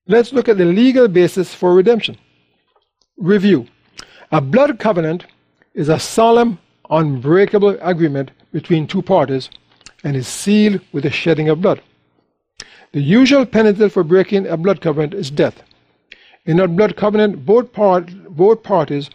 Let's look at the legal basis for redemption. Review. A blood covenant is a solemn, unbreakable agreement between two parties and is sealed with the shedding of blood. The usual penalty for breaking a blood covenant is death. In a blood covenant, both parties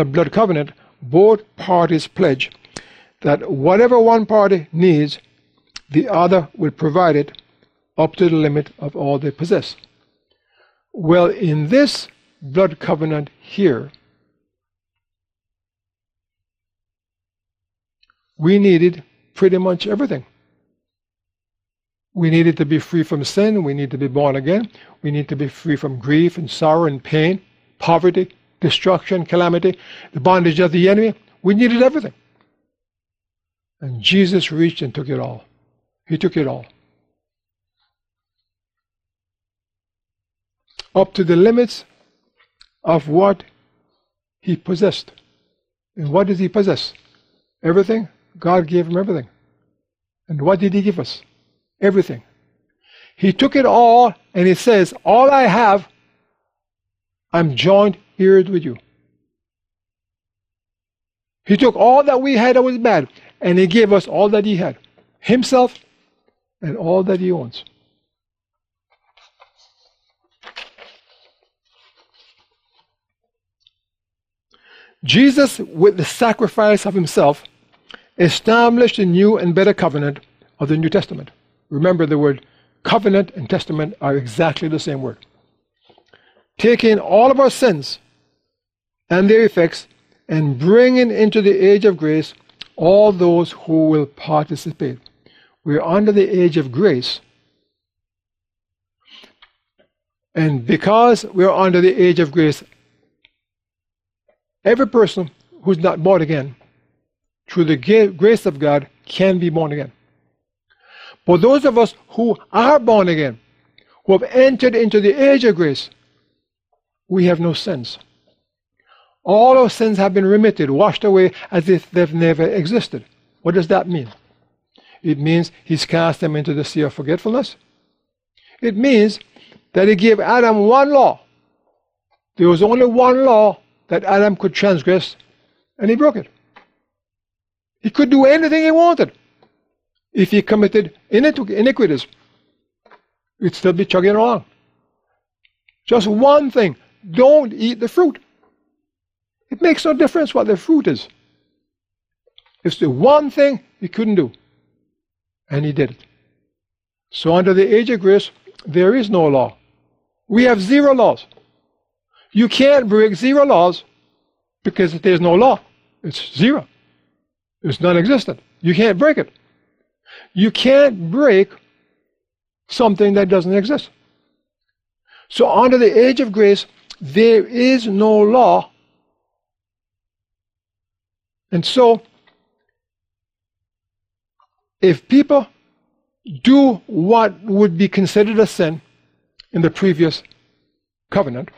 pledge that whatever one party needs, the other will provide it up to the limit of all they possess. Well, in this blood covenant here, we needed pretty much everything. We needed to be free from sin. We need to be born again. We need to be free from grief and sorrow and pain, poverty, destruction, calamity, the bondage of the enemy. We needed everything. And Jesus reached and took it all. He took it all. Up to the limits of what he possessed. And what did he possess? Everything. God gave him everything. And what did he give us? Everything. He took it all, and he says, all I have, I'm joined here with you. He took all that we had that was bad, and he gave us all that he had. Himself and all that he owns. Jesus, with the sacrifice of himself, established a new and better covenant of the New Testament. Remember, the word covenant and testament are exactly the same word. Taking all of our sins and their effects and bringing into the age of grace all those who will participate. We're under the age of grace. And because we're under the age of grace, every person who's not born again, through the grace of God, can be born again. But those of us who are born again, who have entered into the age of grace, we have no sins. All our sins have been remitted, washed away as if they've never existed. What does that mean? It means he's cast them into the sea of forgetfulness. It means that he gave Adam one law. There was only one law that Adam could transgress, and he broke it. He could do anything he wanted. If he committed iniquities, he'd still be chugging along. Just one thing: don't eat the fruit. It makes no difference what the fruit is. It's the one thing he couldn't do. And he did it. So under the age of grace, there is no law. We have 0 laws. You can't break 0 laws because there's no law. It's 0. It's non-existent. You can't break it. You can't break something that doesn't exist. So under the age of grace, there is no law. And so, if people do what would be considered a sin in the previous covenant,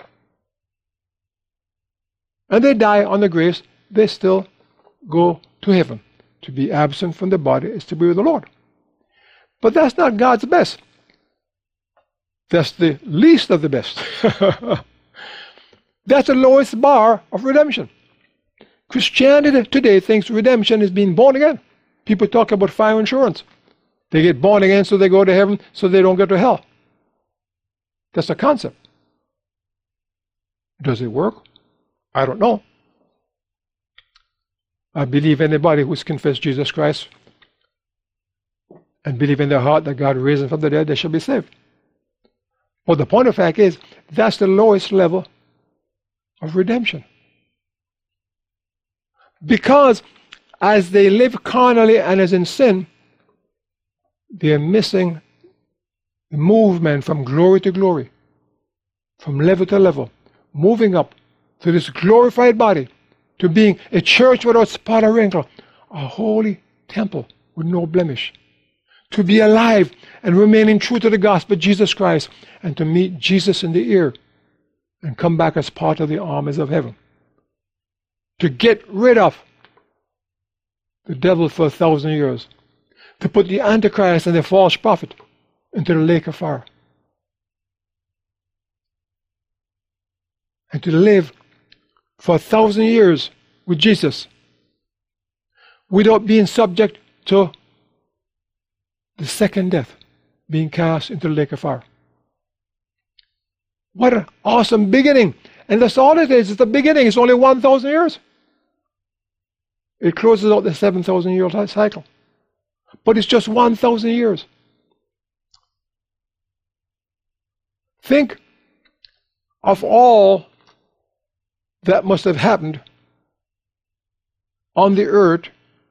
and they die on the grace, they still go to heaven. To be absent from the body is to be with the Lord. But that's not God's best. That's the least of the best. That's the lowest bar of redemption. Christianity today thinks redemption is being born again. People talk about fire insurance. They get born again so they go to heaven so they don't go to hell. That's a concept. Does it work? I don't know. I believe anybody who's confessed Jesus Christ and believe in their heart that God raised him from the dead, they shall be saved. But the point of fact is, that's the lowest level of redemption. Because as they live carnally and as in sin, they're missing the movement from glory to glory, from level to level, moving up to this glorified body, to being a church without spot or wrinkle, a holy temple with no blemish, to be alive and remaining true to the gospel of Jesus Christ, and to meet Jesus in the air and come back as part of the armies of heaven. To get rid of the devil for 1,000 years, to put the Antichrist and the false prophet into the lake of fire. and to live for 1,000 years with Jesus without being subject to the second death, being cast into the lake of fire. What an awesome beginning. And that's all it is. It's the beginning. It's only 1,000 years. It closes out the 7,000-year cycle. But it's just 1,000 years. Think of all that must have happened on the earth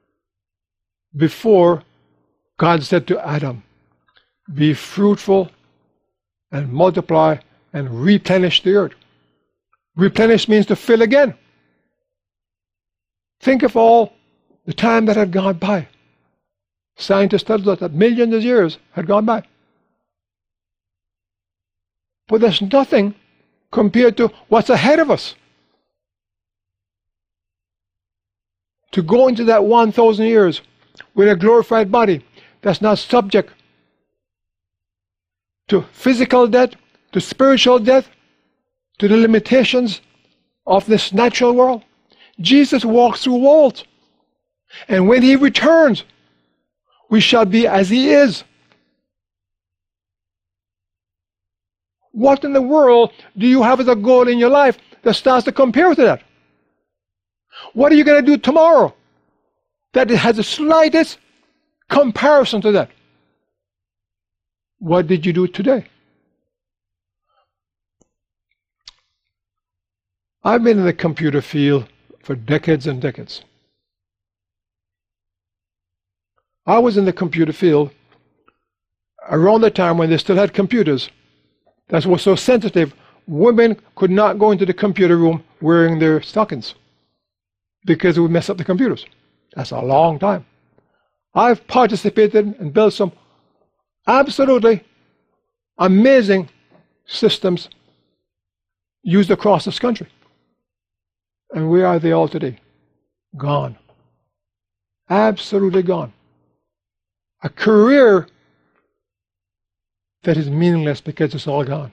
before God said to Adam, be fruitful and multiply and replenish the earth. Replenish means to fill again. Think of all the time that had gone by. Scientists tell us that millions of years had gone by. But there's nothing compared to what's ahead of us. To go into that 1,000 years with a glorified body that's not subject to physical death, to spiritual death, to the limitations of this natural world. Jesus walks through walls. And when he returns, we shall be as he is. What in the world do you have as a goal in your life that starts to compare to that? What are you going to do tomorrow that it has the slightest comparison to that? What did you do today? I've been in the computer field for decades and decades. I was in the computer field around the time when they still had computers that was so sensitive, women could not go into the computer room wearing their stockings because it would mess up the computers. That's a long time. I've participated and built some absolutely amazing systems used across this country. And where are they all today? Gone. Absolutely gone. A career that is meaningless because it's all gone.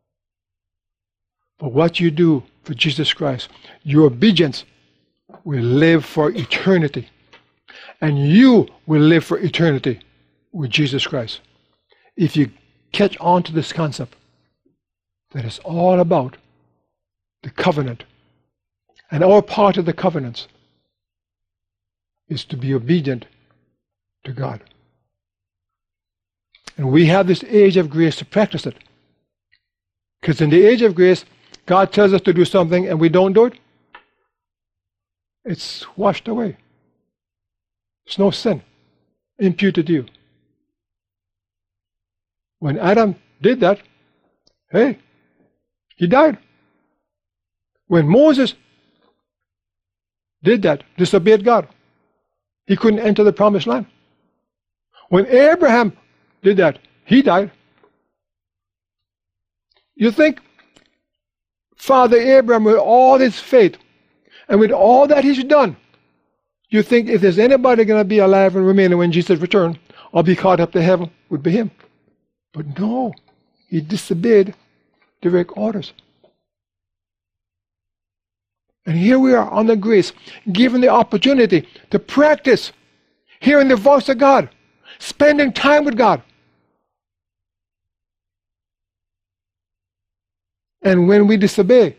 But what you do for Jesus Christ, your obedience will live for eternity. And you will live for eternity with Jesus Christ. If you catch on to this concept, that it's all about the covenant. And our part of the covenants is to be obedient to God. And we have this age of grace to practice it. Because in the age of grace, God tells us to do something and we don't do it. It's washed away. It's no sin imputed to you. When Adam did that, hey, he died. When Moses did that, disobeyed God, he couldn't enter the promised land. When Abraham did that, he died. You think Father Abraham, with all his faith and with all that he's done, you think if there's anybody going to be alive and remaining when Jesus returns or be caught up to heaven, would be him. But no, he disobeyed direct orders. And here we are on the grace, given the opportunity to practice hearing the voice of God, spending time with God. And when we disobey,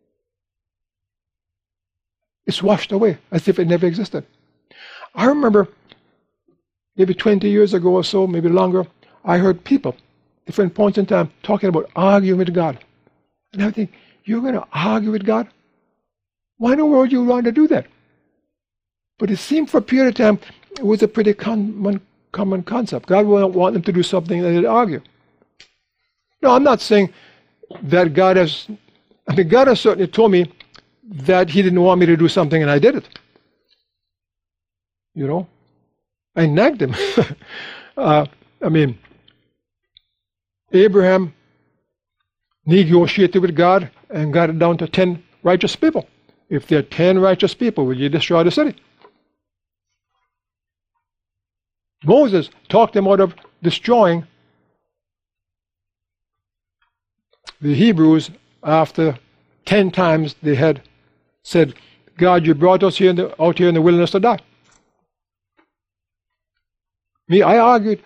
it's washed away as if it never existed. I remember maybe 20 years ago or so, maybe longer, I heard people, different points in time, talking about arguing with God. And I think, you're going to argue with God? Why in the world you want to do that? But it seemed for a period of time, it was a pretty common concept. God wouldn't want them to do something that they'd argue. No, I'm not saying that God has certainly told me that he didn't want me to do something and I did it. You know, I nagged him. Abraham negotiated with God and got it down to 10 righteous people. If there are 10 righteous people, will you destroy the city? Moses talked him out of destroying the Hebrews after 10 times they had said, God, you brought us out here in the wilderness to die. I argued.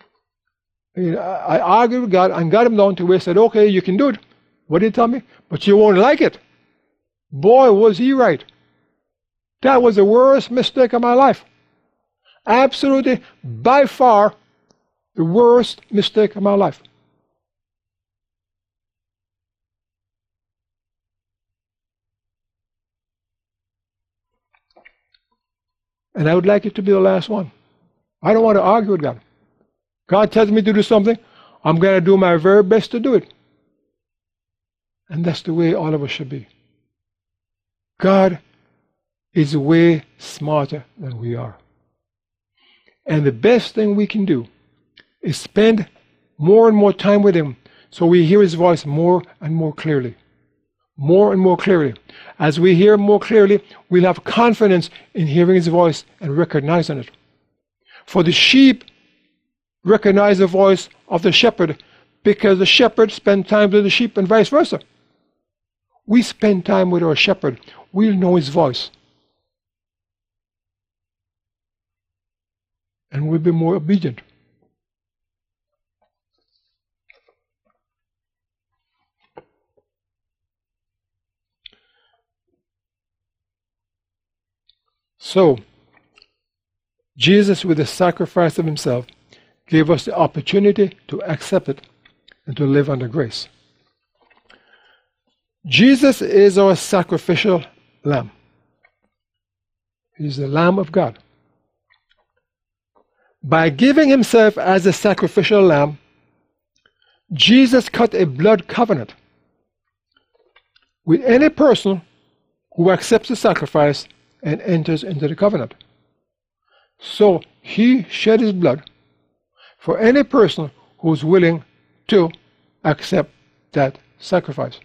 I argued with God and got him down to where he said, okay, you can do it. What did he tell me? But you won't like it. Boy, was he right. That was the worst mistake of my life. Absolutely, by far, the worst mistake of my life. And I would like it to be the last one. I don't want to argue with God. God tells me to do something, I'm going to do my very best to do it. And that's the way all of us should be. God is way smarter than we are. And the best thing we can do is spend more and more time with him so we hear his voice more and more clearly. More and more clearly. As we hear more clearly, we'll have confidence in hearing his voice and recognizing it. For the sheep recognize the voice of the shepherd because the shepherd spends time with the sheep and vice versa. We spend time with our shepherd, we'll know his voice. And we'll be more obedient. So, Jesus, with the sacrifice of himself, gave us the opportunity to accept it and to live under grace. Jesus is our sacrificial lamb. He is the Lamb of God. By giving himself as a sacrificial lamb, Jesus cut a blood covenant with any person who accepts the sacrifice and enters into the covenant. So he shed his blood for any person who's willing to accept that sacrifice.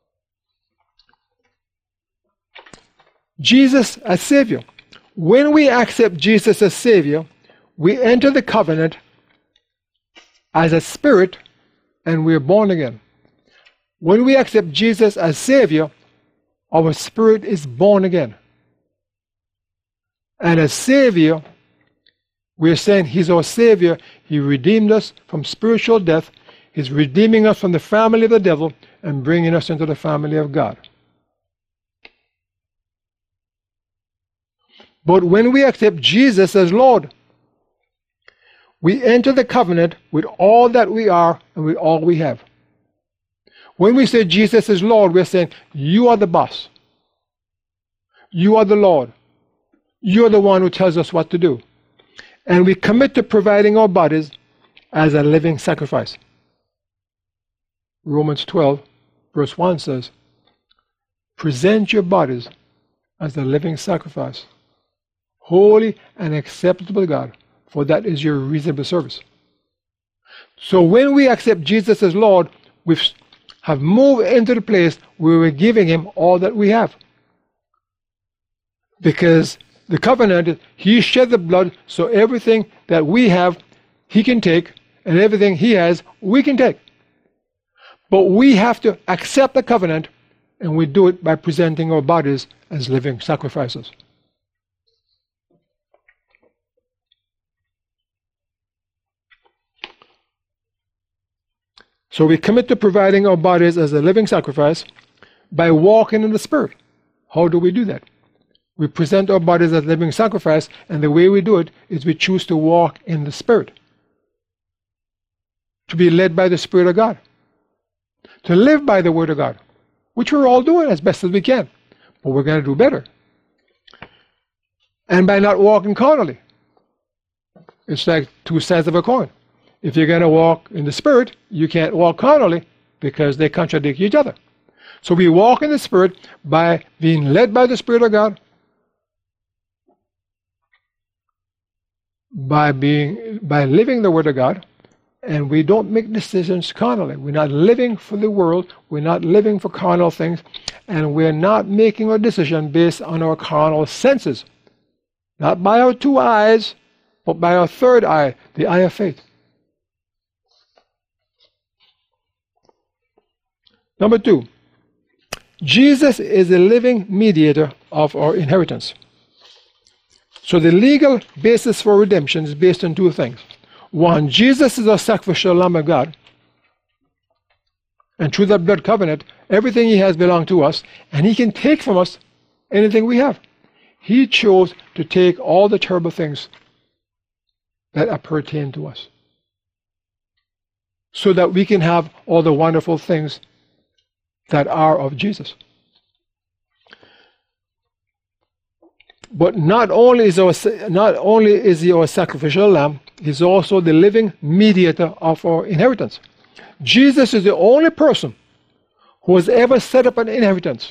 Jesus as Savior. When we accept Jesus as Savior, we enter the covenant as a spirit and we're born again. When we accept Jesus as Savior, our spirit is born again. And as Savior, we're saying he's our Savior. He redeemed us from spiritual death. He's redeeming us from the family of the devil and bringing us into the family of God. But when we accept Jesus as Lord, we enter the covenant with all that we are and with all we have. When we say Jesus is Lord, we're saying, you are the boss. You are the Lord. You're the one who tells us what to do. And we commit to providing our bodies as a living sacrifice. Romans 12, verse 1 says, present your bodies as a living sacrifice, holy and acceptable to God, for that is your reasonable service. So when we accept Jesus as Lord, we have moved into the place where we're giving him all that we have. Because the covenant, he shed the blood, so everything that we have, he can take, and everything he has, we can take. But we have to accept the covenant, and we do it by presenting our bodies as living sacrifices. So we commit to providing our bodies as a living sacrifice by walking in the Spirit. How do we do that? We present our bodies as living sacrifice, and the way we do it is we choose to walk in the Spirit. To be led by the Spirit of God. To live by the Word of God, which we're all doing as best as we can. But we're going to do better. And by not walking carnally. It's like two sides of a coin. If you're going to walk in the Spirit, you can't walk carnally because they contradict each other. So we walk in the Spirit by being led by the Spirit of God, by living the Word of God, and we don't make decisions carnally. We're not living for the world, we're not living for carnal things, and we're not making a decision based on our carnal senses. Not by our two eyes, but by our third eye, the eye of faith. Number 2, Jesus is the living mediator of our inheritance. So the legal basis for redemption is based on two things. One, Jesus is our sacrificial Lamb of God. And through that blood covenant, everything he has belonged to us, and he can take from us anything we have. He chose to take all the terrible things that appertain to us, so that we can have all the wonderful things that are of Jesus. But not only is he our sacrificial lamb, he's also the living mediator of our inheritance. Jesus is the only person who has ever set up an inheritance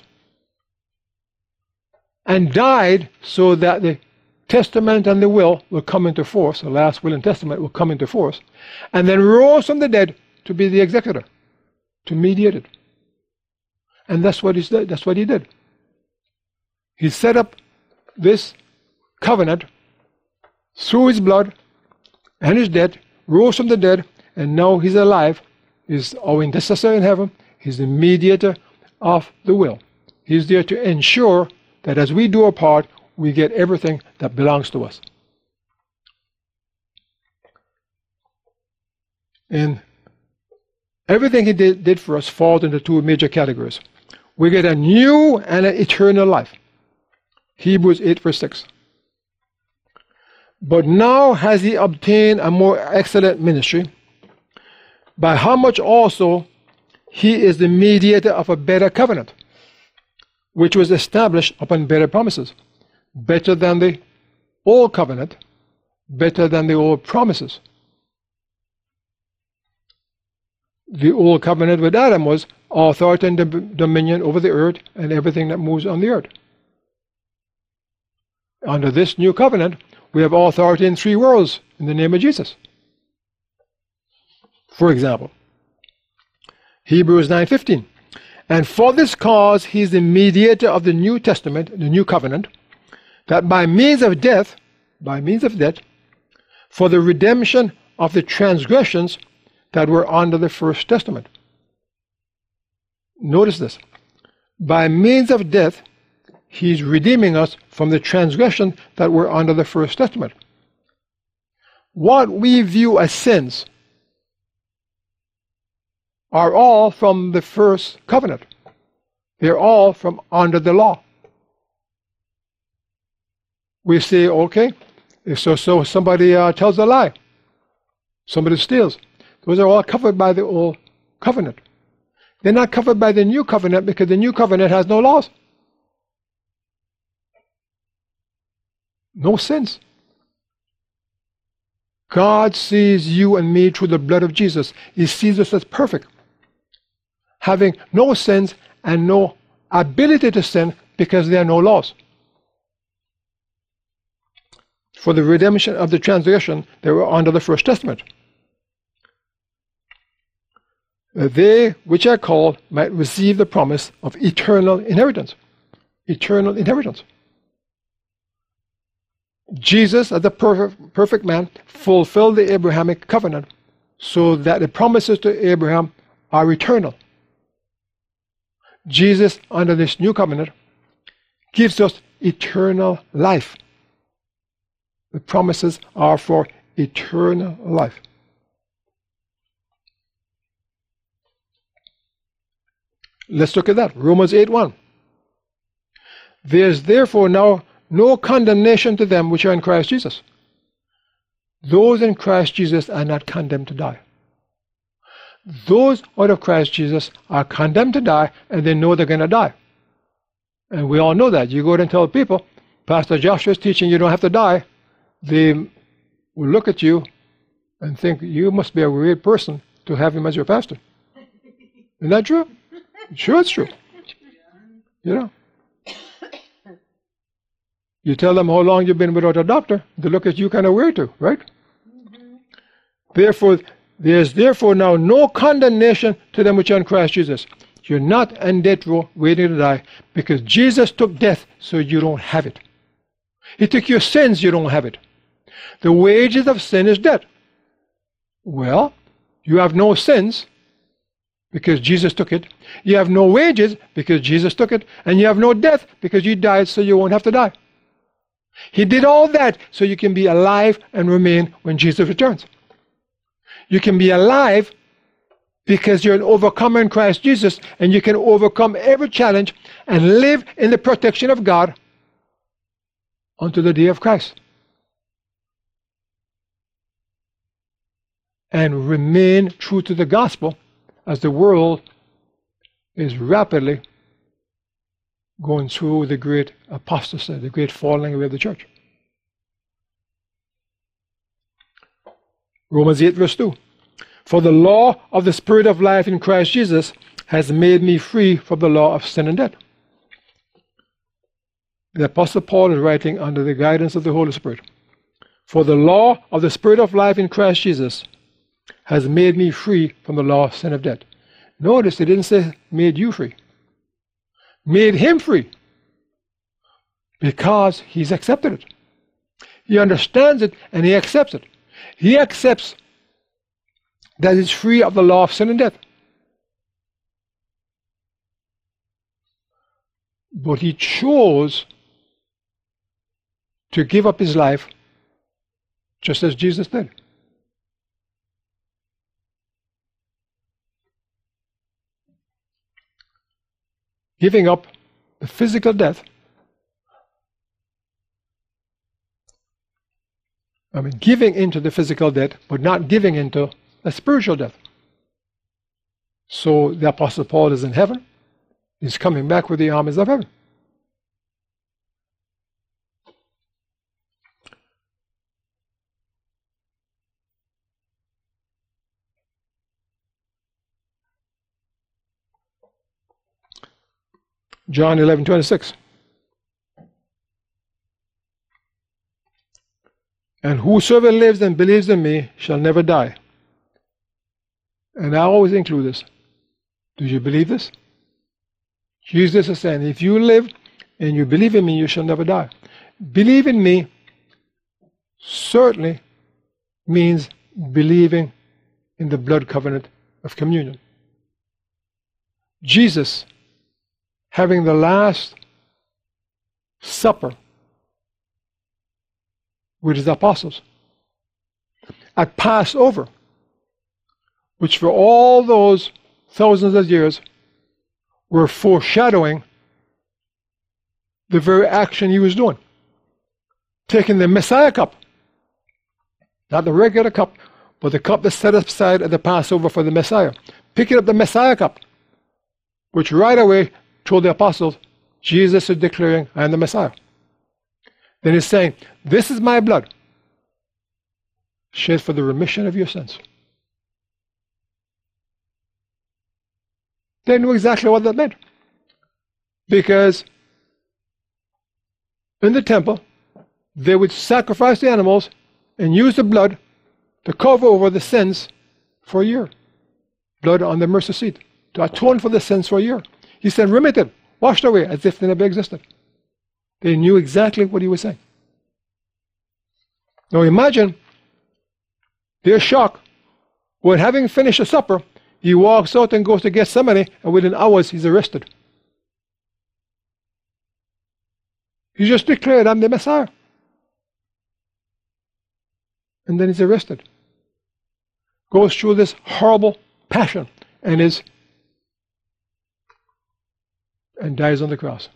and died so that the testament and the will come into force, the last will and testament will come into force, and then rose from the dead to be the executor, to mediate it. And that's what he did. That's what he did. He set up this covenant through his blood and his death, rose from the dead, and now he's alive. He's our intercessor in heaven. He's the mediator of the will. He's there to ensure that as we do our part, we get everything that belongs to us. And everything he did for us falls into two major categories. We get a new and an eternal life. Hebrews 8 verse 6. But now has he obtained a more excellent ministry, by how much also he is the mediator of a better covenant, which was established upon better promises, better than the old covenant, better than the old promises. The old covenant with Adam was authority and dominion over the earth and everything that moves on the earth. Under this new covenant, we have authority in three worlds in the name of Jesus. For example, Hebrews 9:15. And for this cause he is the mediator of the New Testament, the new covenant, that by means of death, for the redemption of the transgressions that were under the first testament. Notice this. By means of death, he's redeeming us from the transgression that were under the first testament. What we view as sins are all from the first covenant. They're all from under the law. We say, okay, so somebody tells a lie, somebody steals. Those are all covered by the old covenant. They're not covered by the new covenant because the new covenant has no laws. No sins. God sees you and me through the blood of Jesus. He sees us as perfect, having no sins and no ability to sin because there are no laws. For the redemption of the transgression, they were under the first testament. They which are called might receive the promise of eternal inheritance. Eternal inheritance. Jesus, as the perfect man, fulfilled the Abrahamic covenant so that the promises to Abraham are eternal. Jesus, under this new covenant, gives us eternal life. The promises are for eternal life. Let's look at that. Romans 8:1. There is therefore now no condemnation to them which are in Christ Jesus. Those in Christ Jesus are not condemned to die. Those out of Christ Jesus are condemned to die, and they know they're going to die. And we all know that. You go out and tell people, Pastor Joshua is teaching you don't have to die. They will look at you and think you must be a weird person to have him as your pastor. Isn't that true? Sure, it's true. You know. You tell them how long you've been without a doctor, they look at you kind of weird too, right? Mm-hmm. Therefore, there's therefore now no condemnation to them which are in Christ Jesus. You're not in death row waiting to die because Jesus took death so you don't have it. He took your sins, you don't have it. The wages of sin is death. Well, you have no sins because Jesus took it. You have no wages because Jesus took it. And you have no death because you died so you won't have to die. He did all that so you can be alive and remain when Jesus returns. You can be alive because you're an overcomer in Christ Jesus, and you can overcome every challenge and live in the protection of God until the day of Christ. And remain true to the gospel as the world is rapidly going through the great apostasy, the great falling away of the church. Romans 8 verse 2. For the law of the Spirit of life in Christ Jesus has made me free from the law of sin and death. The Apostle Paul is writing under the guidance of the Holy Spirit. For the law of the Spirit of life in Christ Jesus has made me free from the law of sin and death. Notice it didn't say made you free. Made him free. Because he's accepted it. He understands it and he accepts it. He accepts that he's free of the law of sin and death. But he chose to give up his life just as Jesus did. Giving up the physical death. Giving into the physical death, but not giving into a spiritual death. So the Apostle Paul is in heaven. He's coming back with the armies of heaven. John 11:26. And whosoever lives and believes in me shall never die. And I always include this. Do you believe this? Jesus is saying, if you live and you believe in me, you shall never die. Believe in me certainly means believing in the blood covenant of communion. Jesus, having the last supper with his apostles at Passover, which for all those thousands of years were foreshadowing the very action he was doing. Taking the Messiah cup, not the regular cup, but the cup that's set aside at the Passover for the Messiah. Picking up the Messiah cup, which right away told the apostles, Jesus is declaring, I am the Messiah. Then he's saying, this is my blood, shed for the remission of your sins. They knew exactly what that meant. Because in the temple, they would sacrifice the animals and use the blood to cover over the sins for a year. Blood on the mercy seat, to atone for the sins for a year. He said, remitted, washed away, as if they never existed. They knew exactly what he was saying. Now imagine their shock when, having finished the supper, he walks out and goes to Gethsemane, and within hours he's arrested. He just declared, I'm the Messiah. And then he's arrested. Goes through this horrible passion and dies on the cross.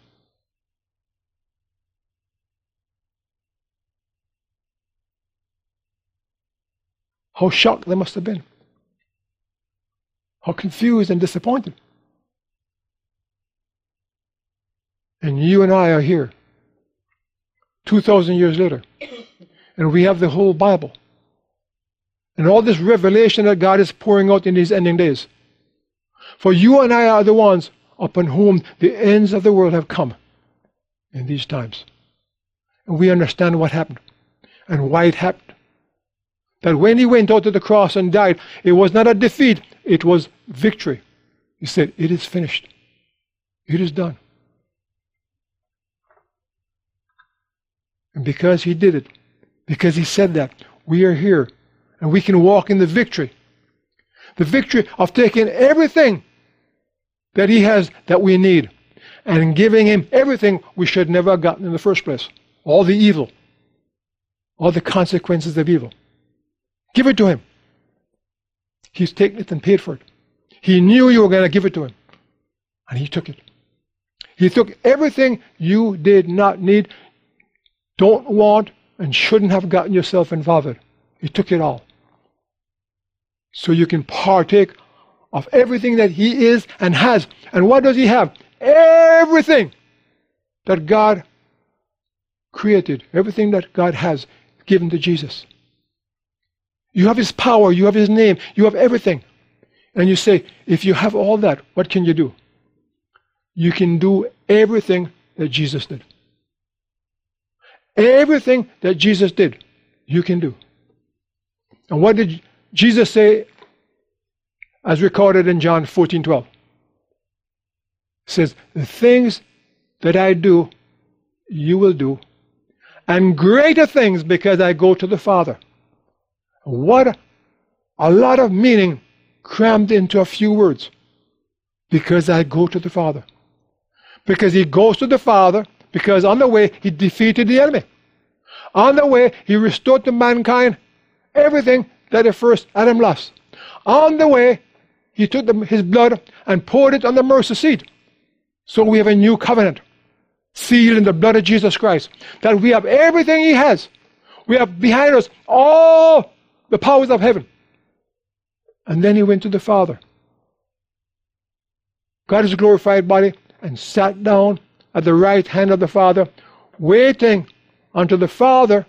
How shocked they must have been. How confused and disappointed. And you and I are here 2,000 years later, and we have the whole Bible and all this revelation that God is pouring out in these ending days. For you and I are the ones upon whom the ends of the world have come in these times. And we understand what happened and why it happened. That when he went out to the cross and died, it was not a defeat, it was victory. He said, it is finished. It is done. And because he did it, because he said that, we are here and we can walk in the victory. The victory of taking everything that he has that we need, and giving him everything we should never have gotten in the first place. All the evil, all the consequences of evil. Give it to him. He's taken it and paid for it. He knew you were going to give it to him, and he took it. He took everything you did not need, don't want, and shouldn't have gotten yourself involved in. He took it all. So you can partake of everything that he is and has. And what does he have? Everything that God created, everything that God has given to Jesus. You have his power, you have his name, you have everything. And you say, if you have all that, what can you do? You can do everything that Jesus did. Everything that Jesus did, you can do. And what did Jesus say as recorded in John 14:12? It says, the things that I do, you will do, and greater things because I go to the Father. What a lot of meaning crammed into a few words. Because I go to the Father. Because he goes to the Father, because on the way he defeated the enemy. On the way he restored to mankind everything that the first Adam lost. On the way he took his blood and poured it on the mercy seat. So we have a new covenant, sealed in the blood of Jesus Christ. That we have everything he has. We have behind us all the powers of heaven. And then he went to the Father, got his glorified body, and sat down at the right hand of the Father, waiting until the Father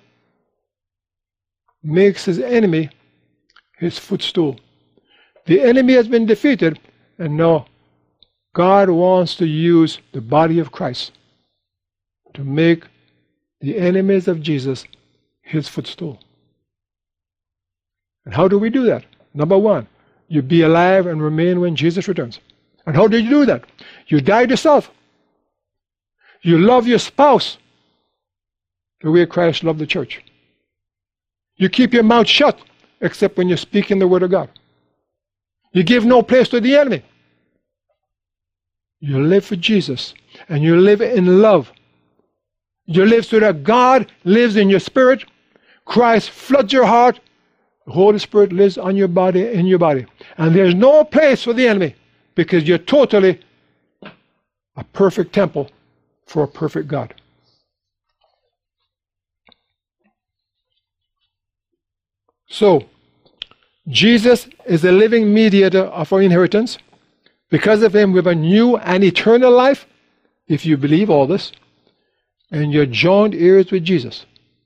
makes his enemy his footstool. The enemy has been defeated, and now God wants to use the body of Christ to make the enemies of Jesus his footstool. And how do we do that? Number one, you be alive and remain when Jesus returns. And how do you do that? You die to self. You love your spouse the way Christ loved the church. You keep your mouth shut except when you're speaking the word of God. You give no place to the enemy. You live for Jesus, and you live in love. You live so that God lives in your spirit. Christ floods your heart. The Holy Spirit lives on your body, in your body. And there's no place for the enemy, because you're totally a perfect temple for a perfect God. So, Jesus is the living mediator of our inheritance. Because of him, we have a new and eternal life, if you believe all this, and you're joined heirs with Jesus.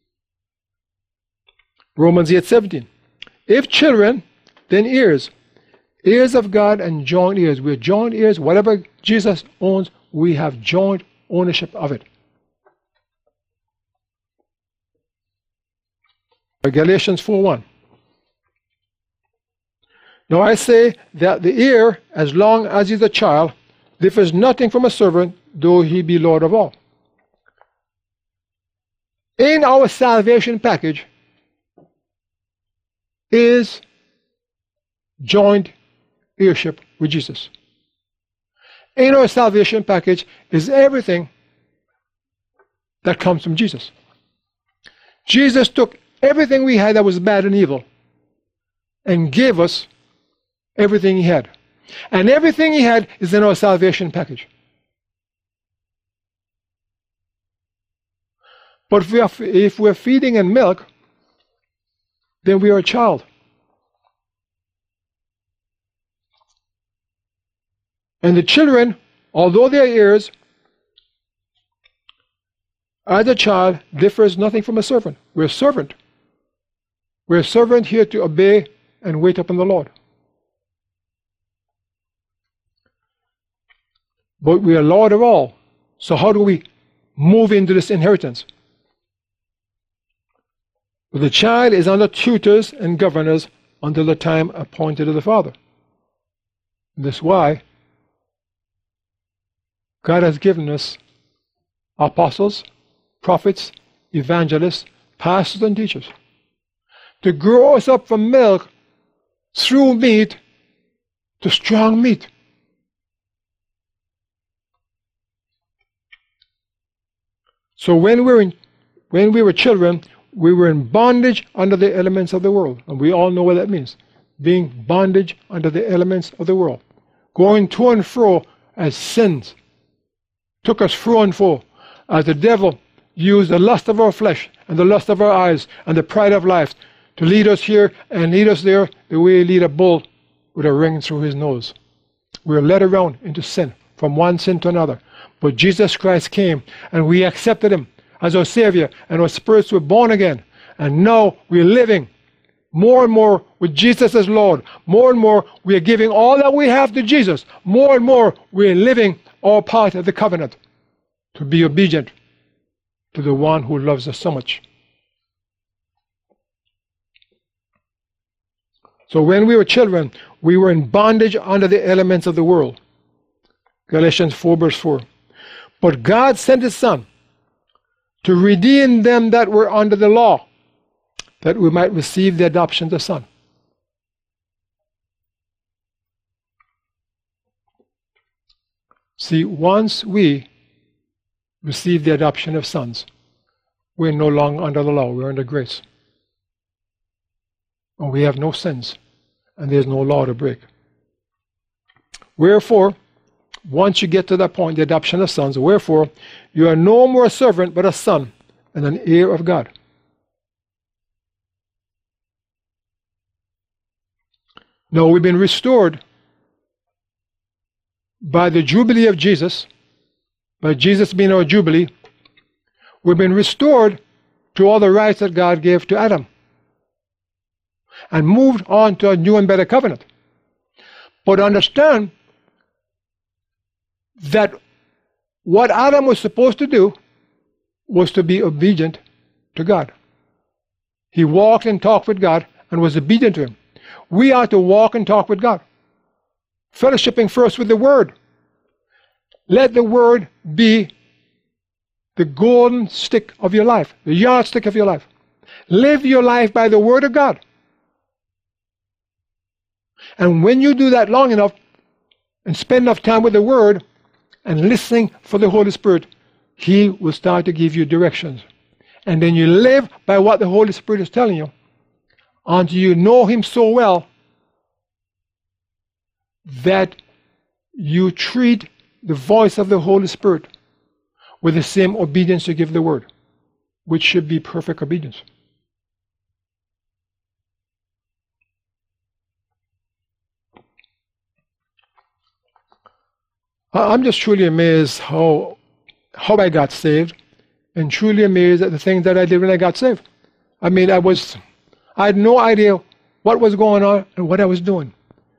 Romans 8:17. If children, then heirs. Heirs of God and joint heirs. We're joint heirs. Whatever Jesus owns, we have joint ownership of it. Galatians 4:1. Now I say that the heir, as long as he is a child, differs nothing from a servant, though he be Lord of all. In our salvation package is joint heirship with Jesus. In our salvation package is everything that comes from Jesus. Jesus took everything we had that was bad and evil and gave us everything he had. And everything he had is in our salvation package. But if we're feeding and milk, then we are a child. And the children, although they are heirs, as a child differs nothing from a servant. We're a servant. We're a servant here to obey and wait upon the Lord. But we are Lord of all. So how do we move into this inheritance? Well, the child is under tutors and governors until the time appointed of the Father. That's why God has given us apostles, prophets, evangelists, pastors, and teachers to grow us up from milk through meat to strong meat. So when we were children, we were in bondage under the elements of the world. And we all know what that means. Being bondage under the elements of the world. Going to and fro as sins took us fro and fro. As the devil used the lust of our flesh and the lust of our eyes and the pride of life to lead us here and lead us there the way he lead a bull with a ring through his nose. We were led around into sin, from one sin to another. But Jesus Christ came and we accepted him as our Savior, and our spirits were born again. And now we're living more and more with Jesus as Lord. More and more we are giving all that we have to Jesus. More and more we're living our part of the covenant to be obedient to the one who loves us so much. So when we were children, we were in bondage under the elements of the world. Galatians 4 verse 4. But God sent his Son to redeem them that were under the law, that we might receive the adoption of son. See, once we receive the adoption of sons, we're no longer under the law, we're under grace. And we have no sins, and there's no law to break. Wherefore, once you get to that point, the adoption of sons, wherefore, you are no more a servant, but a son, and an heir of God. Now, we've been restored by the Jubilee of Jesus, by Jesus being our Jubilee. We've been restored to all the rights that God gave to Adam, and moved on to a new and better covenant. But understand that what Adam was supposed to do was to be obedient to God. He walked and talked with God and was obedient to him. We are to walk and talk with God, fellowshipping first with the Word. Let the Word be the golden stick of your life, the yardstick of your life. Live your life by the Word of God. And when you do that long enough and spend enough time with the Word and listening for the Holy Spirit, He will start to give you directions. And then you live by what the Holy Spirit is telling you until you know Him so well that you treat the voice of the Holy Spirit with the same obedience you give the Word, which should be perfect obedience. I'm just truly amazed how I got saved, and truly amazed at the things that I did when I got saved. I mean, I had no idea what was going on and what I was doing.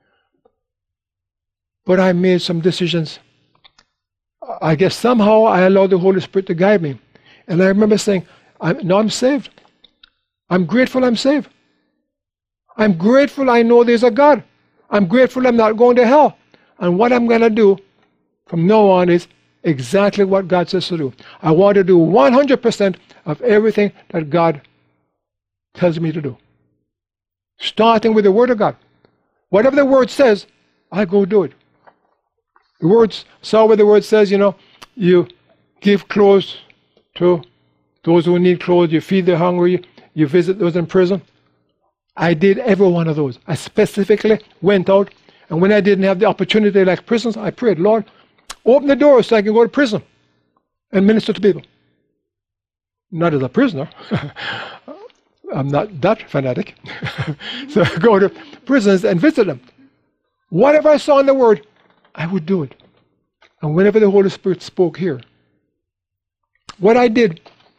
But I made some decisions. I guess somehow I allowed the Holy Spirit to guide me. And I remember saying, now I'm saved. I'm grateful I'm saved. I'm grateful I know there's a God. I'm grateful I'm not going to hell. And what I'm going to do from now on is exactly what God says to do. I want to do 100% of everything that God tells me to do. Starting with the Word of God. Whatever the Word says, I go do it. The words, saw where the Word says, you give clothes to those who need clothes, you feed the hungry, you visit those in prison. I did every one of those. I specifically went out, and when I didn't have the opportunity like prisons, I prayed, Lord, open the doors so I can go to prison and minister to people. Not as a prisoner. I'm not that fanatic. So I go to prisons and visit them. Whatever I saw in the Word, I would do it. And whenever the Holy Spirit spoke here, what I did,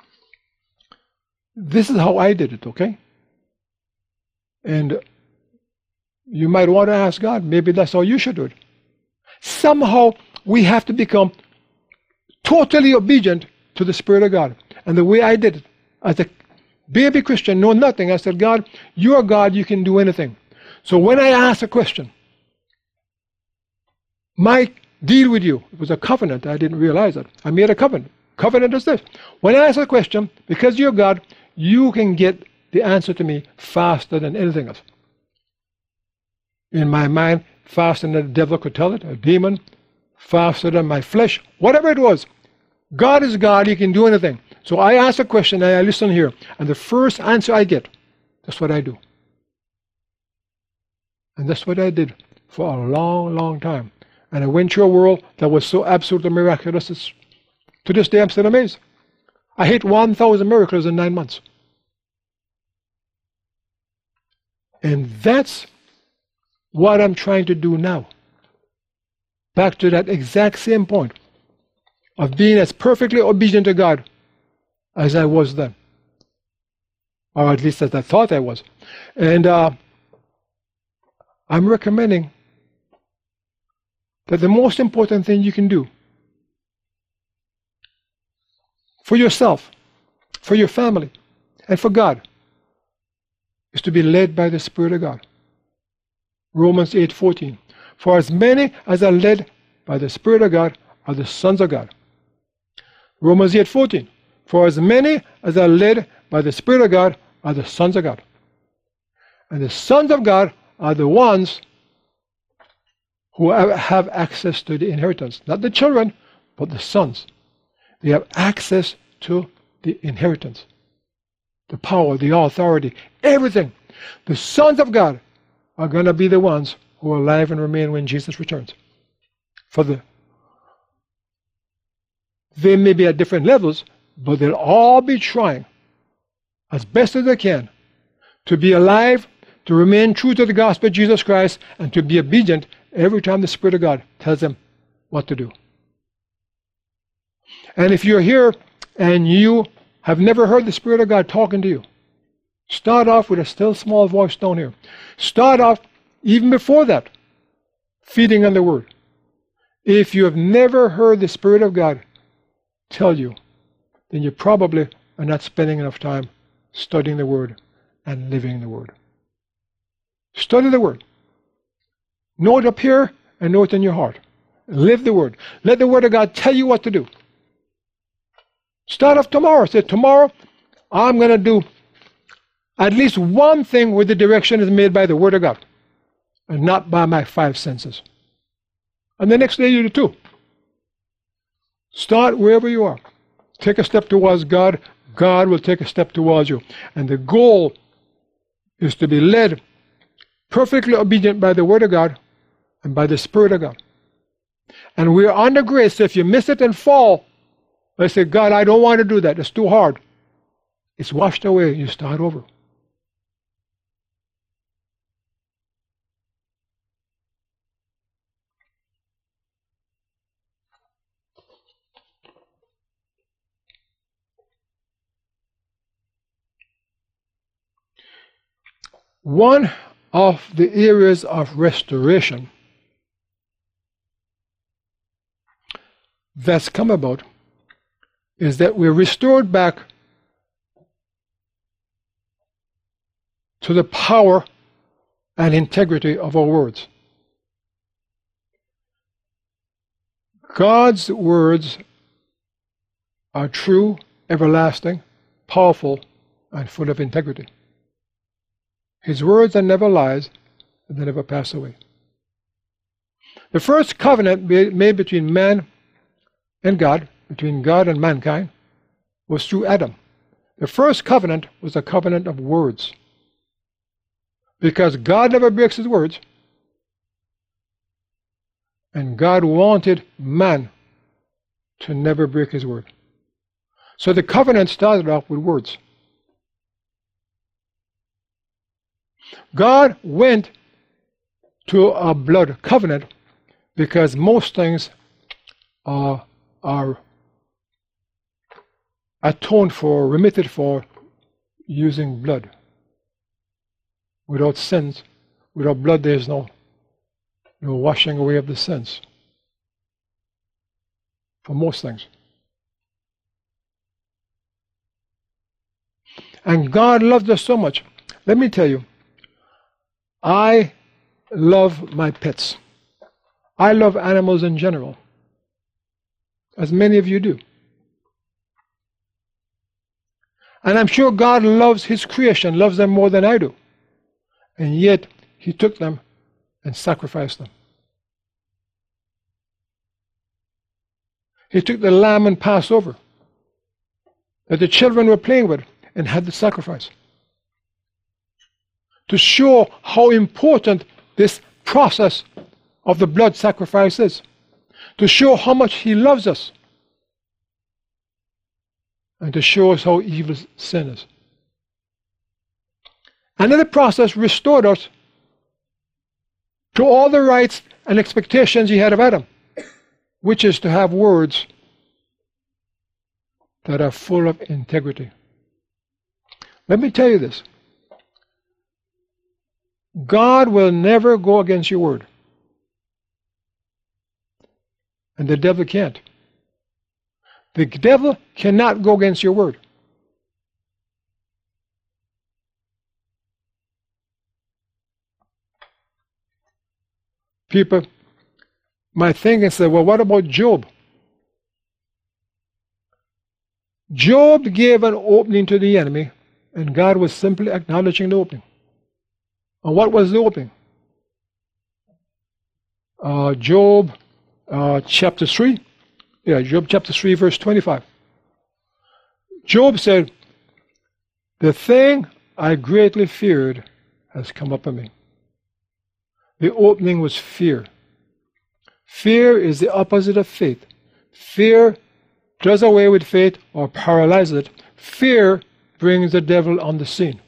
this is how I did it, okay? And you might want to ask God, maybe that's how you should do it. Somehow we have to become totally obedient to the Spirit of God. And the way I did it, as a baby Christian, know nothing, I said, God, you are God, you can do anything. So when I ask a question, my deal with you, it was a covenant, I didn't realize that. I made a covenant. Covenant is this. When I ask a question, because you're God, you can get the answer to me faster than anything else. In my mind, faster than the devil could tell it, a demon, faster than my flesh, whatever it was. God is God, He can do anything. So I ask a question and I listen here, and the first answer I get, that's what I do. And that's what I did for a long, long time. And I went through a world that was so absolutely miraculous. To this day, I'm still amazed. I hit 1,000 miracles in 9 months. And that's what I'm trying to do now. Back to that exact same point of being as perfectly obedient to God as I was then. Or at least as I thought I was. And I'm recommending that the most important thing you can do for yourself, for your family, and for God is to be led by the Spirit of God. Romans 8:14. For as many as are led by the Spirit of God are the sons of God. Romans 8:14. For as many as are led by the Spirit of God are the sons of God. And the sons of God are the ones who have access to the inheritance. Not the children, but the sons. They have access to the inheritance. The power, the authority, everything. The sons of God are going to be the ones who are alive and remain when Jesus returns. They may be at different levels, but they'll all be trying as best as they can to be alive, to remain true to the gospel of Jesus Christ, and to be obedient every time the Spirit of God tells them what to do. And if you're here and you have never heard the Spirit of God talking to you, start off with a still small voice down here. Start off, even before that, feeding on the Word. If you have never heard the Spirit of God tell you, then you probably are not spending enough time studying the Word and living the Word. Study the Word. Know it up here and know it in your heart. Live the Word. Let the Word of God tell you what to do. Start off tomorrow. Say, tomorrow I'm going to do at least one thing where the direction is made by the Word of God and not by my 5 senses. And the next day you do too. Start wherever you are. Take a step towards God. God will take a step towards you. And the goal is to be led, perfectly obedient by the Word of God and by the Spirit of God. And we are under grace. So if you miss it and fall, I say, God, I don't want to do that. It's too hard. It's washed away. You start over. One of the areas of restoration that's come about is that we're restored back to the power and integrity of our words. God's words are true, everlasting, powerful, and full of integrity. His words are never lies, and they never pass away. The first covenant made between man and God, between God and mankind, was through Adam. The first covenant was a covenant of words. Because God never breaks his words, and God wanted man to never break his word. So the covenant started off with words. God went to a blood covenant because most things are atoned for, remitted for, using blood. Without sins, without blood, there is no washing away of the sins. For most things. And God loved us so much. Let me tell you, I love my pets. I love animals in general, as many of you do. And I'm sure God loves his creation, loves them more than I do. And yet, he took them and sacrificed them. He took the lamb and Passover that the children were playing with and had to sacrifice. To show how important this process of the blood sacrifice is. To show how much He loves us. And to show us how evil sin is. And then the process restored us to all the rights and expectations He had of Adam, which is to have words that are full of integrity. Let me tell you this. God will never go against your word. And the devil can't. The devil cannot go against your word. People might think and say, well, what about Job? Job gave an opening to the enemy, and God was simply acknowledging the opening. And what was the opening? Job chapter 3. Yeah, Job chapter 3, verse 25. Job said, the thing I greatly feared has come upon me. The opening was fear. Fear is the opposite of faith. Fear does away with faith or paralyzes it. Fear brings the devil on the scene.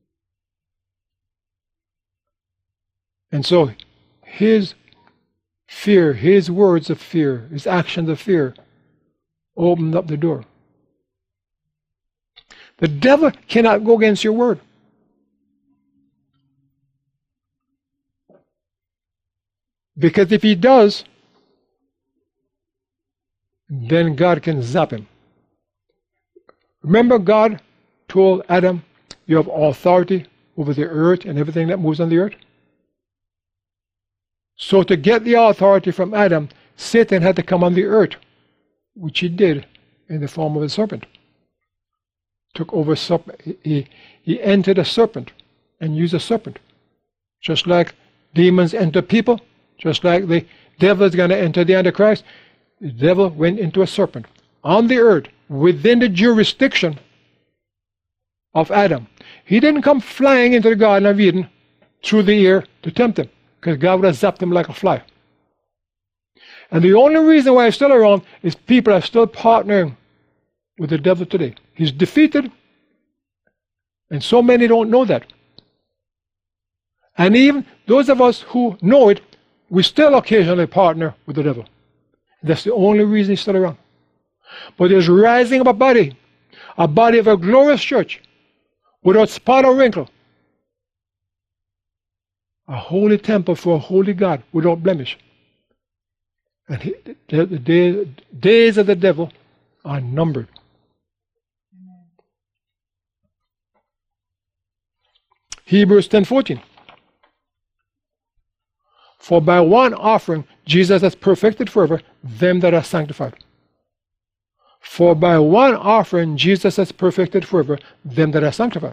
And so his fear, his words of fear, his actions of fear opened up the door. The devil cannot go against your word. Because if he does, then God can zap him. Remember, God told Adam, you have authority over the earth and everything that moves on the earth? So to get the authority from Adam, Satan had to come on the earth, which he did in the form of a serpent. Took over serpent. He entered a serpent and used a serpent. Just like demons enter people, just like the devil is going to enter the Antichrist, the devil went into a serpent on the earth within the jurisdiction of Adam. He didn't come flying into the Garden of Eden through the air to tempt him, because God would have zapped him like a fly. And the only reason why he's still around is people are still partnering with the devil today. He's defeated, and so many don't know that. And even those of us who know it, we still occasionally partner with the devil. That's the only reason he's still around. But there's rising up a body of a glorious church, without spot or wrinkle, a holy temple for a holy God, without blemish. And the days of the devil are numbered. Hebrews 10:14. For by one offering Jesus has perfected forever them that are sanctified. For by one offering Jesus has perfected forever them that are sanctified.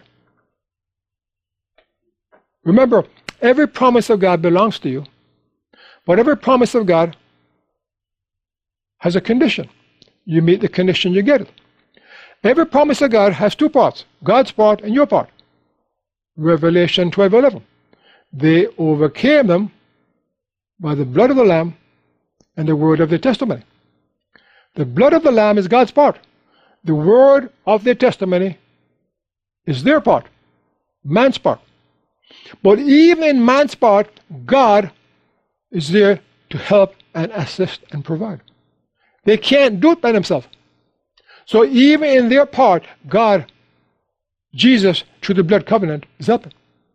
Remember, every promise of God belongs to you, but every promise of God has a condition. You meet the condition, you get it. Every promise of God has two parts, God's part and your part. Revelation 12:11. They overcame them by the blood of the Lamb and the word of their testimony. The blood of the Lamb is God's part. The word of their testimony is their part, man's part. But even in man's part, God is there to help and assist and provide. They can't do it by themselves. So even in their part, God, Jesus, through the blood covenant, is helping.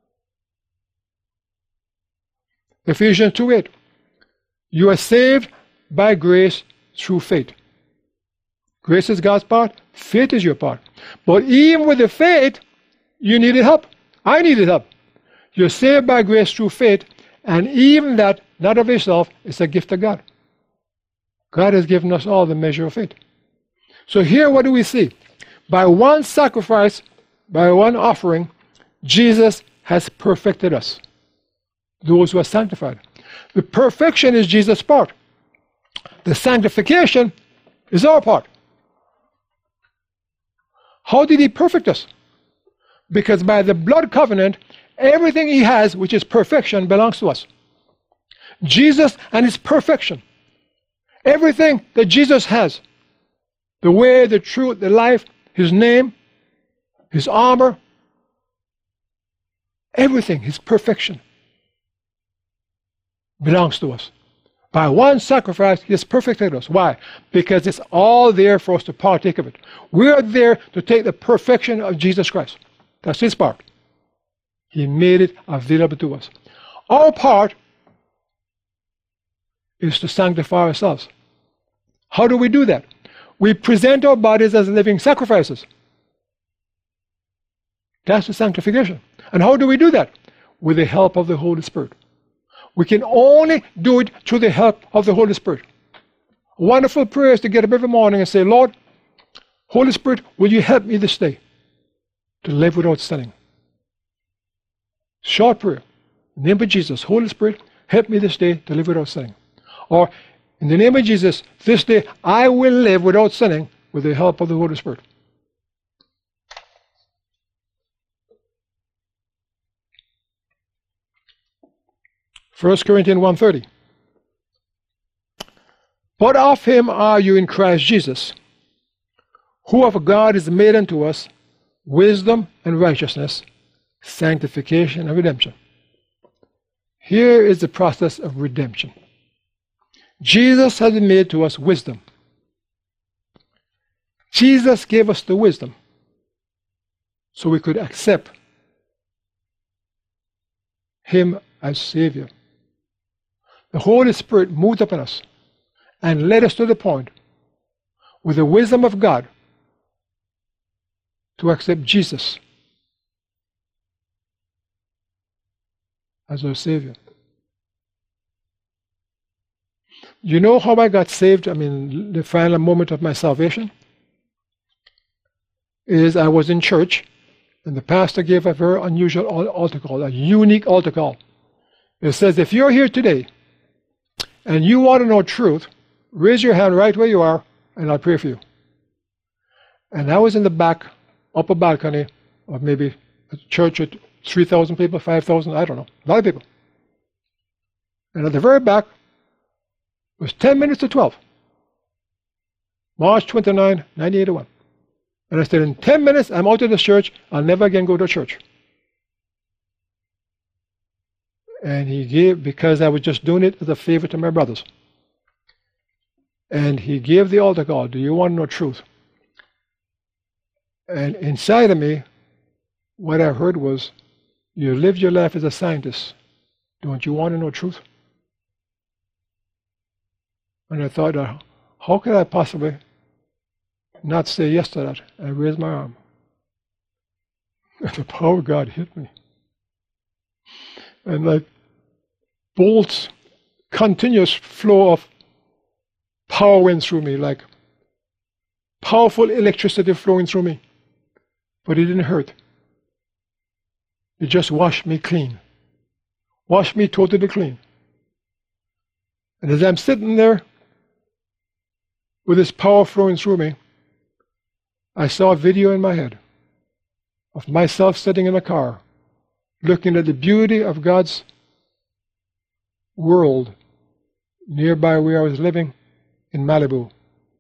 Ephesians 2:8. You are saved by grace through faith. Grace is God's part, faith is your part. But even with the faith, you needed help. I needed help. You're saved by grace through faith, and even that, not of yourself, is a gift of God. God has given us all the measure of faith. So here what do we see? By one sacrifice, by one offering, Jesus has perfected us, those who are sanctified. The perfection is Jesus' part. The sanctification is our part. How did he perfect us? Because by the blood covenant, everything he has, which is perfection, belongs to us. Jesus and his perfection. Everything that Jesus has, the way, the truth, the life, his name, his armor, everything, his perfection, belongs to us. By one sacrifice, he has perfected us. Why? Because it's all there for us to partake of it. We are there to take the perfection of Jesus Christ. That's his part. He made it available to us. Our part is to sanctify ourselves. How do we do that? We present our bodies as living sacrifices. That's the sanctification. And how do we do that? With the help of the Holy Spirit. We can only do it through the help of the Holy Spirit. A wonderful prayer is to get up every morning and say, Lord, Holy Spirit, will you help me this day to live without sinning? Short prayer. In the name of Jesus, Holy Spirit, help me this day to live without sinning. Or, in the name of Jesus, this day I will live without sinning with the help of the Holy Spirit. First Corinthians 1:30. But of him are you in Christ Jesus, who of God is made unto us wisdom and righteousness, sanctification and redemption. Here is the process of redemption. Jesus has been made to us wisdom. Jesus gave us the wisdom so we could accept him as Savior. The Holy Spirit moved upon us and led us to the point with the wisdom of God to accept Jesus as our Savior. You know how I got saved? I mean, the final moment of my salvation is I was in church and the pastor gave a very unusual altar call, a unique altar call. It says, if you're here today and you want to know truth, raise your hand right where you are and I'll pray for you. And I was in the back, upper balcony of maybe a church with 3,000 people, 5,000, I don't know, a lot of people. And at the very back was 10 minutes to 12. March 29, 1981. And I said, in 10 minutes, I'm out of this church. I'll never again go to church. And he gave, because I was just doing it as a favor to my brothers. And he gave the altar call, do you want to know truth? And inside of me, what I heard was, you lived your life as a scientist. Don't you want to know truth? And I thought, how could I possibly not say yes to that? I raised my arm. And the power of God hit me. And like bolts, continuous flow of power went through me, like powerful electricity flowing through me. But it didn't hurt. It just washed me clean. Washed me totally clean. And as I'm sitting there with this power flowing through me, I saw a video in my head of myself sitting in a car, looking at the beauty of God's world nearby where I was living in Malibu.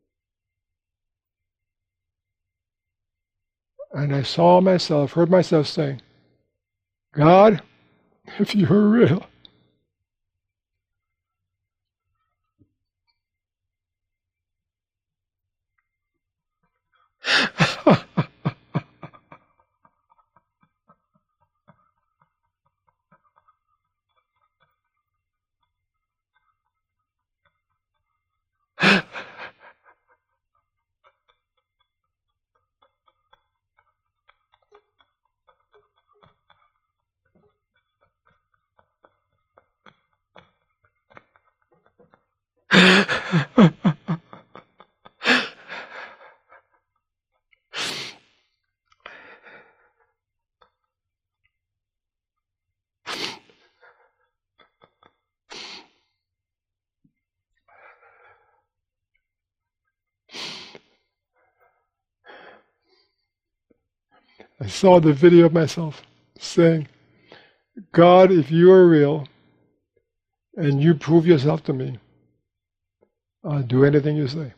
And I saw myself, heard myself saying, God, if you're real, I saw the video of myself saying, God, if you are real and you prove yourself to me, I'll do anything you say.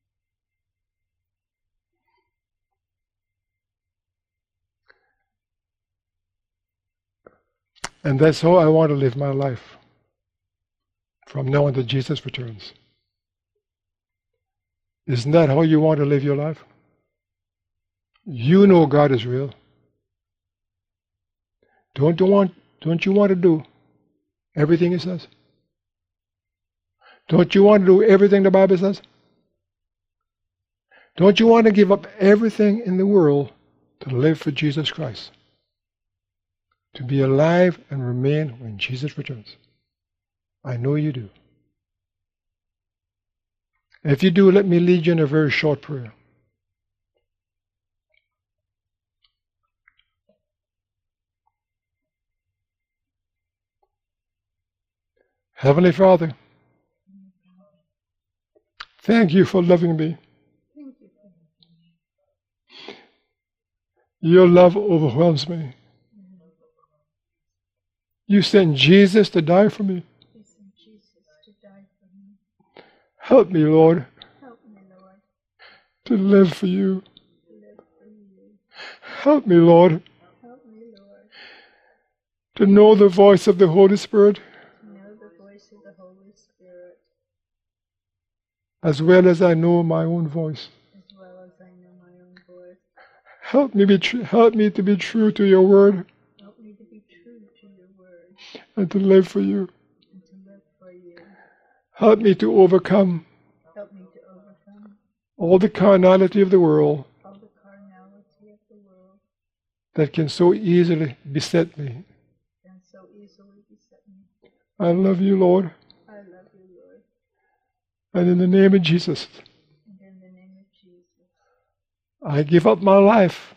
And that's how I want to live my life from now until Jesus returns. Isn't that how you want to live your life? You know God is real. Don't you want to do everything He says? Don't you want to do everything the Bible says? Don't you want to give up everything in the world to live for Jesus Christ? To be alive and remain when Jesus returns? I know you do. If you do, let me lead you in a very short prayer. Heavenly Father, thank you for loving me. Your love overwhelms me. You sent Jesus to die for me. Help me, Lord, to live for you. Help me, Lord, to know the voice of the Holy Spirit, as well as I know my own voice. Help me to be true to your word. And to live for you. Help me to overcome all the carnality of the world that can so easily beset me. I love you, Lord. And in the name of Jesus, I give up my life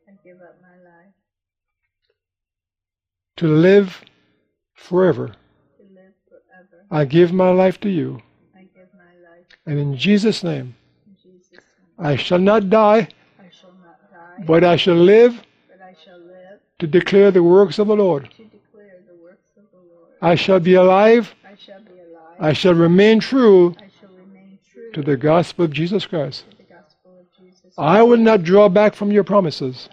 to live forever. I give my life to you. And in Jesus' name, I shall not die, but I shall live to declare the works of the Lord. I shall be alive. I shall remain true to the gospel of Jesus Christ. I will not draw back from your promises,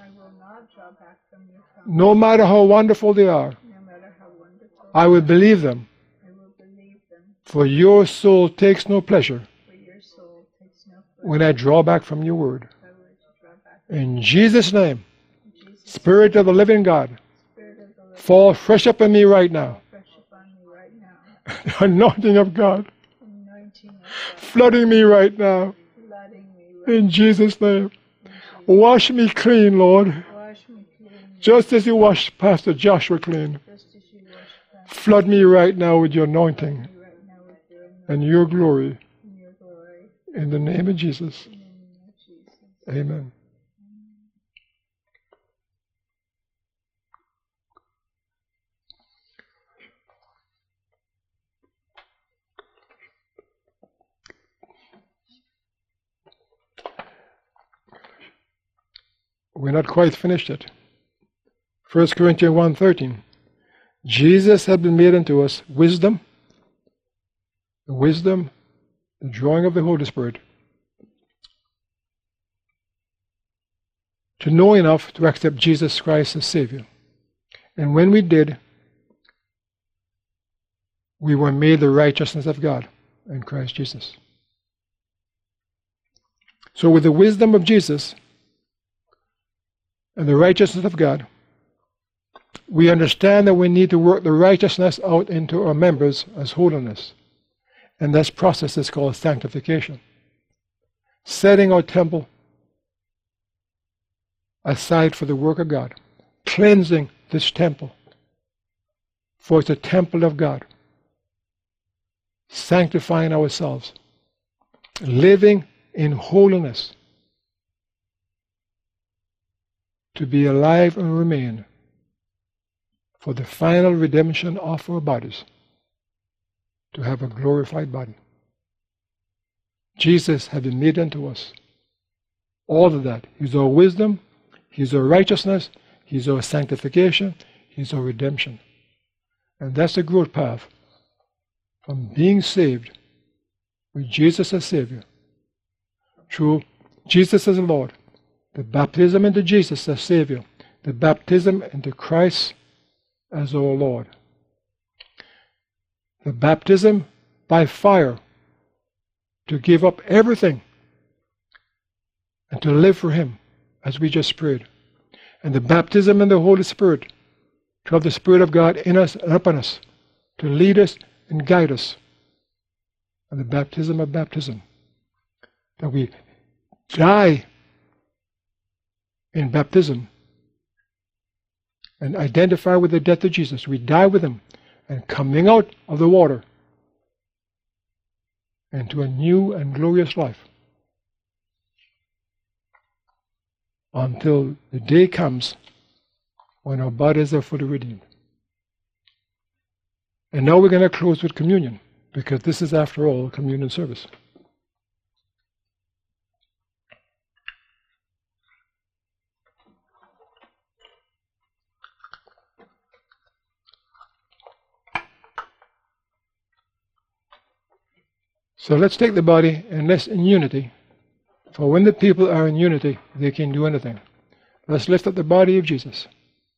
no matter how wonderful they are. I will believe them. For your soul takes no pleasure when I draw back from your word. In Jesus' name, Spirit of the living God, fall fresh upon me right now. The anointing of God, flooding me right now. In Jesus' name. Wash me clean, Lord, just as you washed Pastor Joshua clean. Flood me right now with your anointing and your glory. In the name of Jesus. Amen. We're not quite finished yet. 1 Corinthians 1:13. Jesus had been made unto us wisdom, the drawing of the Holy Spirit, to know enough to accept Jesus Christ as Savior. And when we did, we were made the righteousness of God in Christ Jesus. So with the wisdom of Jesus and the righteousness of God, we understand that we need to work the righteousness out into our members as holiness. And this process is called sanctification. Setting our temple aside for the work of God. Cleansing this temple. For it's a temple of God. Sanctifying ourselves. Living in holiness. To be alive and remain for the final redemption of our bodies, to have a glorified body. Jesus had been made unto us all of that. He's our wisdom, He's our righteousness. He's our sanctification. He's our redemption. And that's the growth path from being saved with Jesus as Savior, through Jesus as Lord, the baptism into Jesus as Savior, the baptism into Christ as our Lord, the baptism by fire to give up everything and to live for Him, as we just prayed, and the baptism in the Holy Spirit, to have the Spirit of God in us and upon us, to lead us and guide us, and the baptism of baptism, that we die in baptism and identify with the death of Jesus. We die with Him, and coming out of the water into a new and glorious life, until the day comes when our bodies are fully redeemed. And now we're going to close with communion, because this is, after all, a communion service. So let's take the body and let's in unity. For when the people are in unity, they can do anything. Let's lift up the body of Jesus.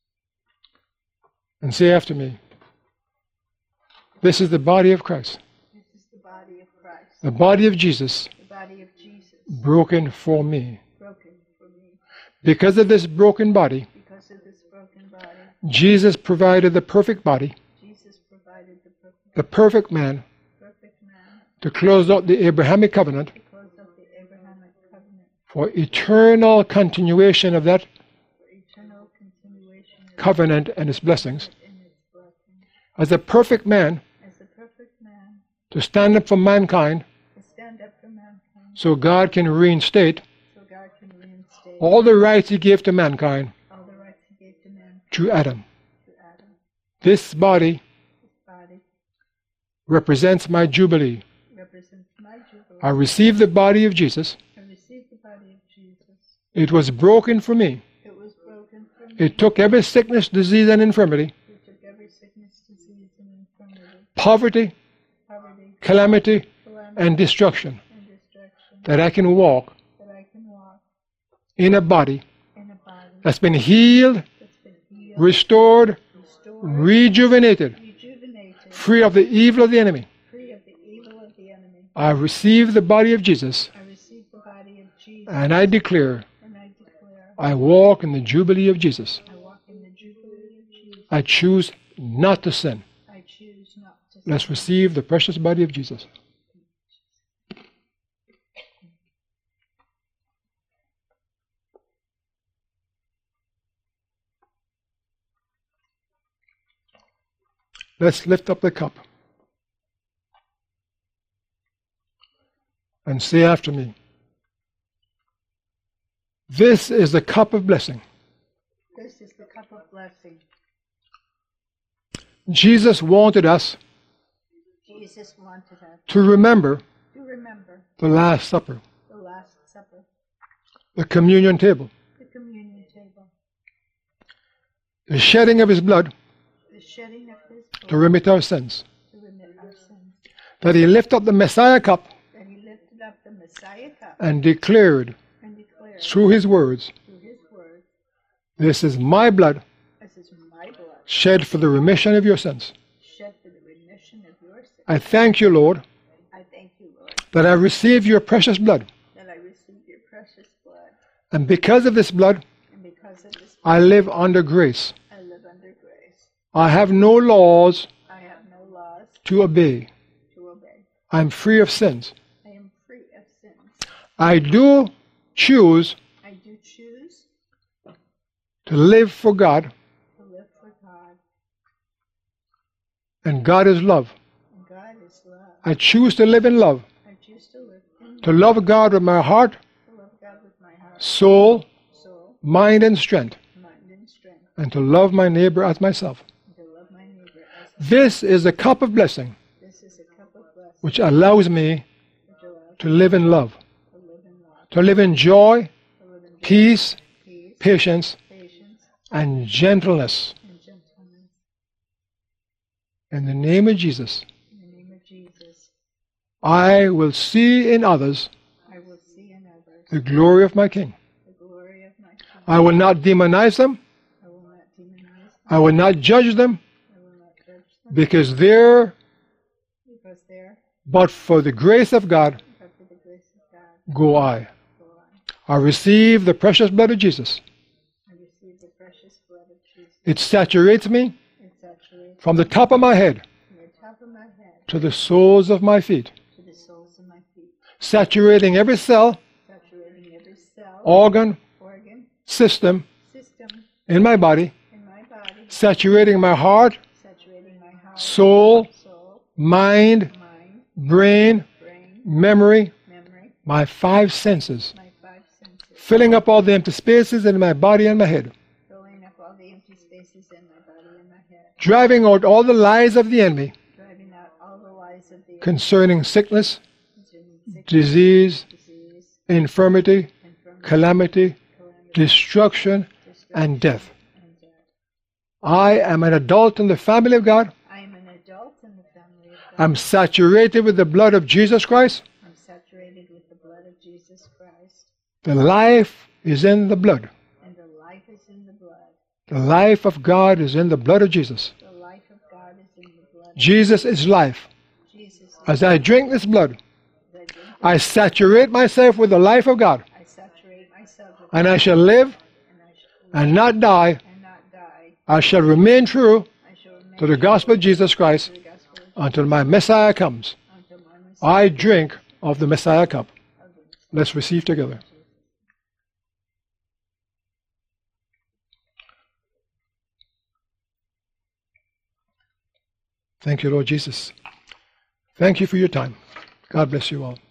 And say after me, this is the body of Christ. This is the body of Christ. The body of Jesus. The body of Jesus. Broken for me. Broken for me. Because of this broken body, Because of this broken body, Jesus provided the perfect body, Jesus provided the perfect man, perfect man to close out the Abrahamic covenant, to close up the Abrahamic covenant for eternal continuation of that for eternal continuation of covenant and its blessings. in its blessing. As a perfect man, As the perfect man to stand up for mankind, to stand up for mankind, so God can reinstate so God can reinstate all the rights He gave to mankind all the rights He gave to man through Adam. to Adam. This body This body represents my jubilee. represents my jubilee. I received the body of Jesus. I received the body of Jesus. It was broken for me. It was broken for me. It took every sickness, disease, and infirmity, It took every sickness, disease, and infirmity, poverty, poverty, calamity, calamity, and destruction, and destruction, that I can walk that I can walk in a body in a body that's been healed, that's been healed, restored, restored, rejuvenated, rejuvenated, free of the evil of the enemy. free of the evil of the enemy. I received the body of Jesus, I received the body of Jesus, and I declare and I declare I walk in the jubilee of Jesus. I walk in the jubilee of Jesus. I choose not to sin. I choose not to Let's sin. receive the precious body of Jesus. Let's lift up the cup and say after me, this is the cup of blessing. This is the cup of blessing. Jesus wanted us Jesus wanted us to remember to remember the Last Supper, the Last Supper, the communion table, the communion table, the shedding of His blood the shedding of His blood to remit our sins, to remit our sins, that He lifted up the Messiah cup that He lifted up the Messiah cup and declared and declared through His words, through His word, this is my blood this is my blood, shed for the remission of your sins. shed for the remission of your sins. I thank you, Lord, I thank you, Lord, that I receive your precious blood, that I receive your precious blood, and because of this blood, and because of this I live under grace. I live under grace. I have no laws I have no laws to obey. to obey. I'm free of sins. I am free of sins. I do choose I do choose to live for God, to live for God, and God is love. and God is love. I choose to live in love, I choose to live in to love God with my heart, to love God with my heart, soul, soul, mind, and strength, mind, and strength, and to love my neighbor as myself. and to love my neighbor as This is a cup of blessing this is a cup of blessing which allows me which allows to live in love, to live in love, to live in joy, to live in peace, peace, patience, patience, and gentleness. and gentleness. In the name of Jesus, In the name of Jesus, I will see in others I will see in others the glory of my King. the glory of my King. I will not demonize them. I will not demonize them. I will not judge them, I will not judge them. because they're Because there, but for the grace of God but for the grace of God, go I. go I. I receive the precious blood of Jesus. I receive the precious blood of Jesus. It saturates me It saturates from the top of my head from the top of my head to the soles of my feet, to the soles of my feet, saturating every cell, saturating every cell, organ, organ, system system in my body, in my body, saturating my heart, saturating my heart, soul, soul, mind, mind, brain, brain, memory, memory, my five senses, my five senses, filling up all the empty spaces in my body and my head, filling up all the empty spaces in my body and my head, driving out all the lies of the enemy driving out all the lies of the concerning sickness, concerning sickness, disease, disease, infirmity, infirmity, calamity, calamity, destruction, and death. and death. I am an adult in the family of God. I am an adult in the family of God. I'm saturated with the blood of Jesus Christ. I'm saturated with the blood of Jesus Christ, The life is in the blood. and the life is in the blood. The life of God is in the blood of Jesus. The life of God is in the blood. Jesus is life. Jesus is As I drink this blood, the drink. I saturate myself with the life of God, I saturate myself with and I shall live and I shall and not die. and not die. I shall remain true I shall remain to the gospel of Jesus to Christ the gospel of until my Messiah comes. until my Messiah I drink of the Messiah cup. of the Messiah. Let's receive together. Thank you, Lord Jesus. Thank you for your time. God bless you all.